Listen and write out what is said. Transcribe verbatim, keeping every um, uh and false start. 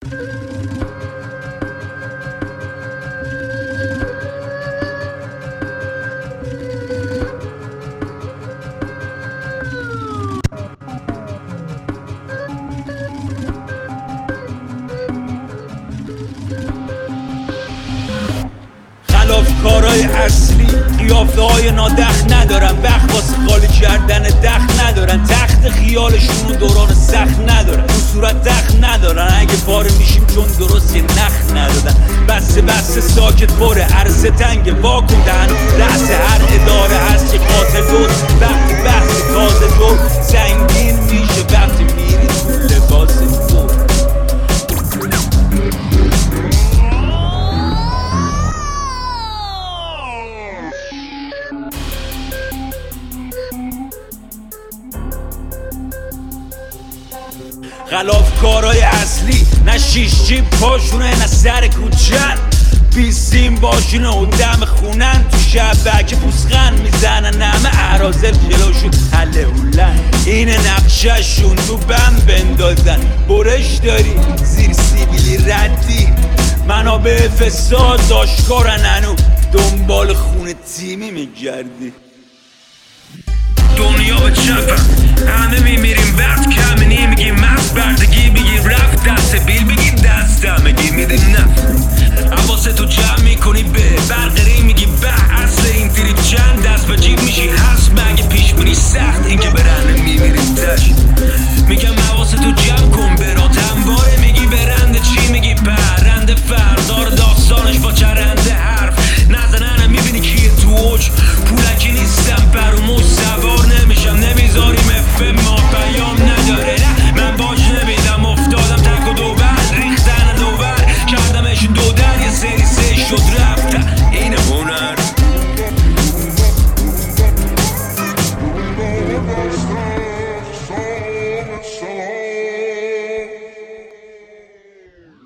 کارای اصلی قیافه های نادخ ندارن، وقت واسه خالی کردن دخ ندارن، تخت خیالشون دوران سخت ندارن، تو صورت دخ ندارن، اگه پاره میشیم چون درست یه نخ ندادن. بسته بسته ساکت پره عرصه تنگه واکن دهن رأس هر اداره هست که قاتل دوست. وقتی بحث تازه دور سنگین میشه وقتی میری تو لباس دور. غلاف کارای اصلی نه شیش جیب پاشونه نه سر کوچن، بیسیم باشونه و دم خونن، تو شبکه پوسخن میزنن همه اعرازل جلوشون حله هولن. اینه نقشهشون تو بند بندازن، برش داری زیر سیبیلی ردی، منابع فساد داشکارن هنو دنبال خونه تیمی میگردی. دنیا به چپم همه میمیریم وقت کم نمیگیم مست بردگی بگیر رفت دست